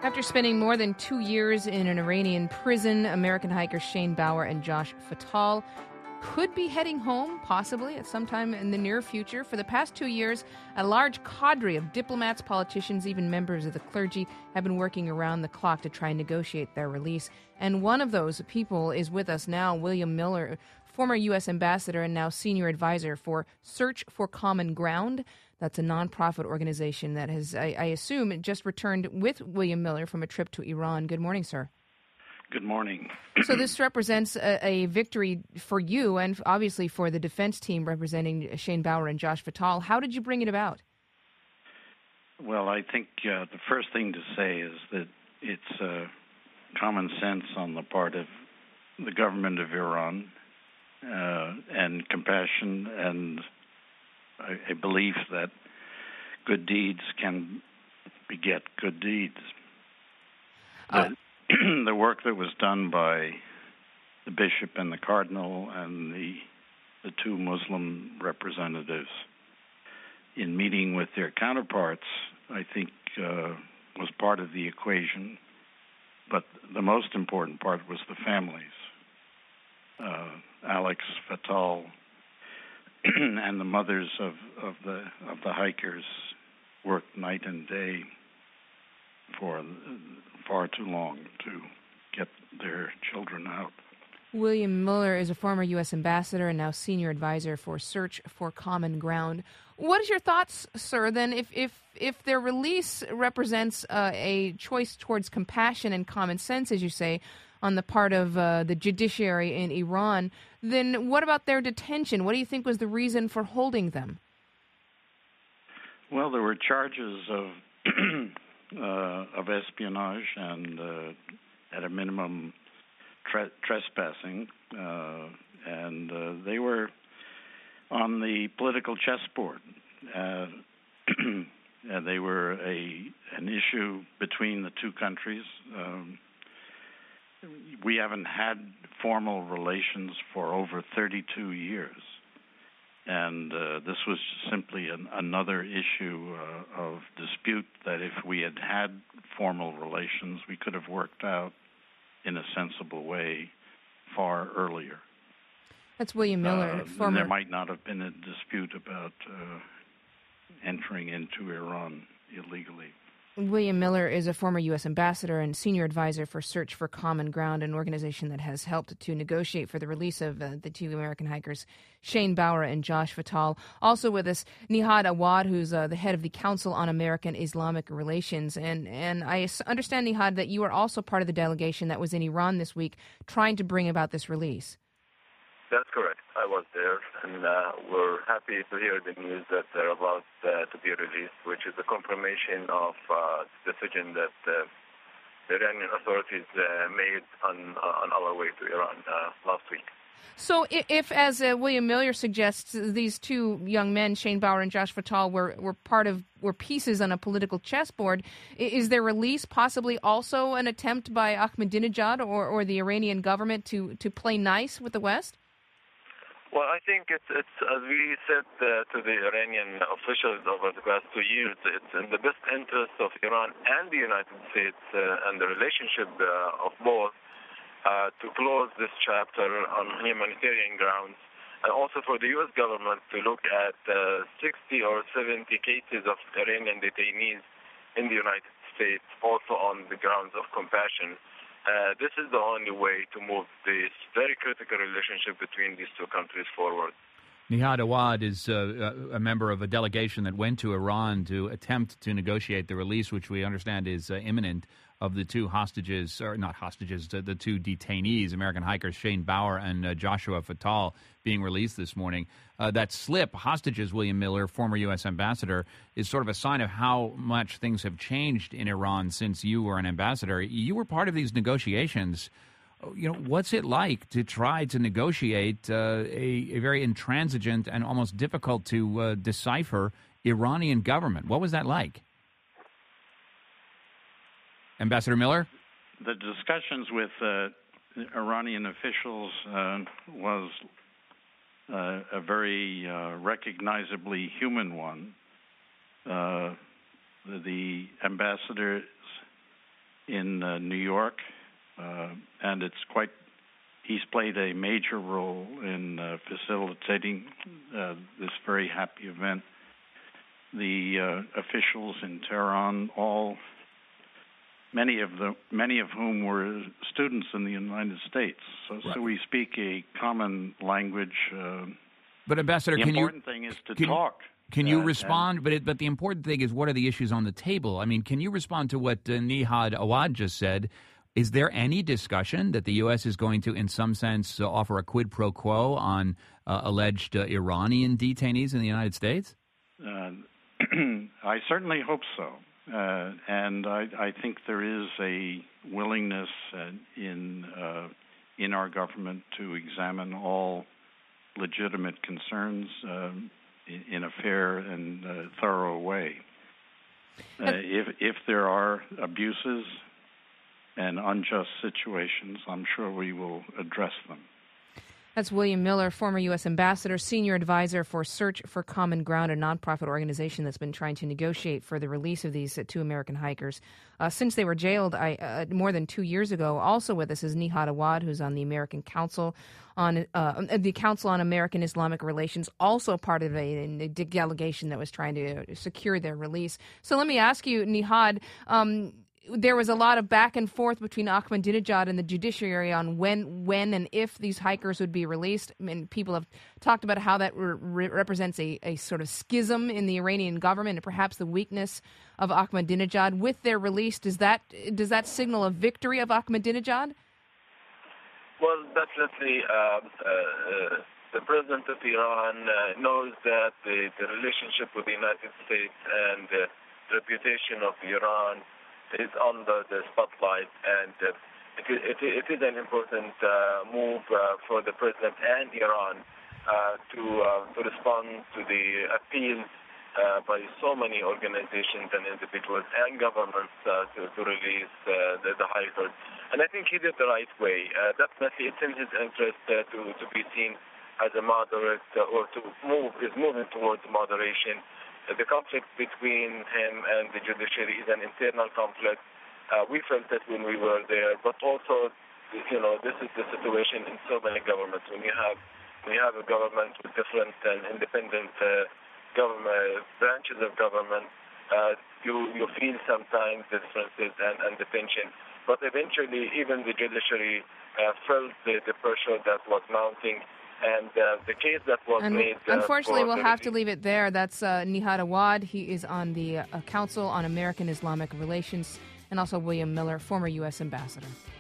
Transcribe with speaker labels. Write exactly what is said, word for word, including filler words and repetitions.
Speaker 1: After spending more than two years in an Iranian prison, American hikers Shane Bauer and Josh Fatal could be heading home, possibly at some time in the near future. For the past two years, a large cadre of diplomats, politicians, even members of the clergy have been working around the clock to try and negotiate their release. And one of those people is with us now, William Miller, former U S ambassador and now senior advisor for Search for Common Ground. That's a nonprofit organization that has, I, I assume, just returned with William Miller from a trip to Iran. Good morning, sir.
Speaker 2: Good morning.
Speaker 1: So this represents a, a victory for you and obviously for the defense team representing Shane Bauer and Josh Fatal. How did you bring it about?
Speaker 2: Well, I think uh, the first thing to say is that it's uh, common sense on the part of the government of Iran uh, and compassion and a, a belief that good deeds can beget good deeds.
Speaker 1: Uh,
Speaker 2: The, the work that was done by the bishop and the cardinal and the the two Muslim representatives in meeting with their counterparts, I think, uh, was part of the equation. But the most important part was the families. Uh, Alex Fatal and the mothers of, of the of the hikers worked night and day for far too long to get their children out.
Speaker 1: William Miller is a former U S ambassador and now senior advisor for Search for Common Ground. What is your thoughts, sir, then, if if, if their release represents uh, a choice towards compassion and common sense, as you say, on the part of uh, the judiciary in Iran, then what about their detention? What do you think was the reason for holding them?
Speaker 2: Well, there were charges of uh, of espionage and, uh, at a minimum, tre- trespassing, uh, and uh, they were on the political chessboard. Uh, and they were a an issue between the two countries. Um, we haven't had formal relations for over thirty-two years. And uh, this was simply an, another issue uh, of dispute that if we had had formal relations, we could have worked out in a sensible way far earlier.
Speaker 1: That's William Miller.
Speaker 2: Uh,
Speaker 1: former...
Speaker 2: There might not have been a dispute about uh, entering into Iran illegally.
Speaker 1: William Miller is a former U S ambassador and senior advisor for Search for Common Ground, an organization that has helped to negotiate for the release of uh, the two American hikers, Shane Bauer and Josh Fatal. Also with us, Nihad Awad, who's uh, the head of the Council on American Islamic Relations. And, and I understand, Nihad, that you are also part of the delegation that was in Iran this week trying to bring about this release.
Speaker 3: That's correct. I was there, and uh, we're happy to hear the news that they're about uh, to be released, which is a confirmation of uh, the decision that uh, the Iranian authorities uh, made on uh, on our way to Iran uh, last week.
Speaker 1: So if, as uh, William Miller suggests, these two young men, Shane Bauer and Josh Fatal, were, were part of, were pieces on a political chessboard, is their release possibly also an attempt by Ahmadinejad or, or the Iranian government to, to play nice with the West?
Speaker 3: Well, I think it's, it's as we said uh, to the Iranian officials over the past two years, it's in the best interest of Iran and the United States uh, and the relationship uh, of both uh, to close this chapter on humanitarian grounds, and also for the U S government to look at uh, sixty or seventy cases of Iranian detainees in the United States, also on the grounds of compassion. Uh, this is the only way to move this very critical relationship between these two countries forward.
Speaker 4: Nihad Awad is uh, a member of a delegation that went to Iran to attempt to negotiate the release, which we understand is uh, imminent, of the two hostages, or not hostages, the, the two detainees, American hikers Shane Bauer and uh, Joshua Fatal, being released this morning. Uh, that slip, hostages, William Miller, former U S ambassador, is sort of a sign of how much things have changed in Iran since you were an ambassador. You were part of these negotiations. You know, what's it like to try to negotiate uh, a, a very intransigent and almost difficult to uh, decipher Iranian government? What was that like? Ambassador Miller?
Speaker 2: The discussions with uh, Iranian officials uh, was uh, a very uh, recognizably human one. Uh, the, the ambassadors in uh, New York, uh, and it's quite. He's played a major role in uh, facilitating uh, this very happy event. The uh, officials in Tehran, all many of the many of whom were students in the United States, so, right. so we speak a common language. Uh,
Speaker 4: but Ambassador,
Speaker 2: the
Speaker 4: can
Speaker 2: important
Speaker 4: you,
Speaker 2: thing is to
Speaker 4: can,
Speaker 2: talk.
Speaker 4: Can you
Speaker 2: uh,
Speaker 4: respond? But it, but the important thing is, what are the issues on the table? I mean, can you respond to what uh, Nihad Awad just said? Is there any discussion that the U S is going to, in some sense, uh, offer a quid pro quo on uh, alleged uh, Iranian detainees in the United States?
Speaker 2: Uh, I certainly hope so. Uh, and I, I think there is a willingness uh, in uh, in our government to examine all legitimate concerns uh, in, in a fair and uh, thorough way. Uh, if if there are abuses and unjust situations, I'm sure we will address them.
Speaker 1: That's William Miller, former U S ambassador, senior advisor for Search for Common Ground, a nonprofit organization that's been trying to negotiate for the release of these uh, two American hikers uh, since they were jailed I, uh, more than two years ago. Also with us is Nihad Awad, who's on the American Council on uh, the Council on American Islamic Relations, also part of a, a delegation that was trying to secure their release. So let me ask you, Nihad. Um, There was a lot of back and forth between Ahmadinejad and the judiciary on when, when and if these hikers would be released. I mean, people have talked about how that re- represents a, a sort of schism in the Iranian government and perhaps the weakness of Ahmadinejad. With their release, does that does that signal a victory of Ahmadinejad?
Speaker 3: Well, definitely. Uh, uh, the president of Iran uh, knows that the, the relationship with the United States and uh, the reputation of Iran is under the spotlight, and uh, it, it, it is an important uh, move uh, for the president and Iran uh, to uh, to respond to the appeal uh, by so many organizations and individuals and governments uh, to, to release uh, the, the hikers. And I think he did the right way. Uh, definitely, it's in his interest uh, to to be seen as a moderate uh, or to move is moving towards moderation. The conflict between him and the judiciary is an internal conflict. Uh, we felt that when we were there, but also, you know, this is the situation in so many governments. When you have, when you have a government with different and independent uh, government branches of government, uh, you you feel sometimes the differences and, and the tension. But eventually, even the judiciary uh, felt the, the pressure that was mounting. And uh, the case that was
Speaker 1: and
Speaker 3: made... Uh,
Speaker 1: unfortunately, we'll have
Speaker 3: release.
Speaker 1: to leave it there. That's uh, Nihad Awad. He is on the uh, Council on American Islamic Relations, and also William Miller, former U S ambassador.